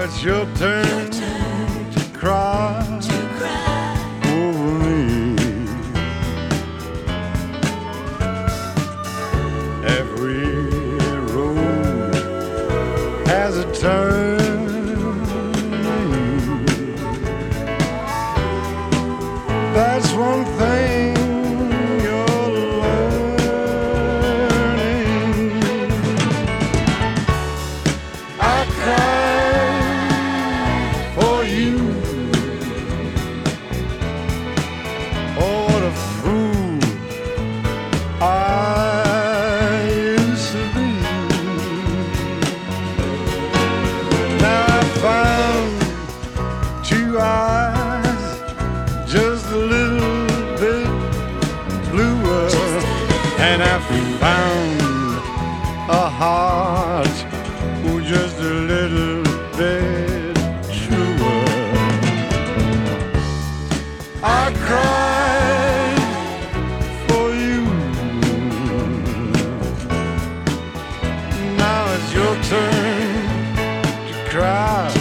it's your turn to cry over me. Every road has a turn. That's one thing you're learning. I cried for you. Oh, what a fool I used to be. Now I found two eyes just a little bit bluer, and I found a heart just a little bit truer. I cried for you. Now it's your turn to cry.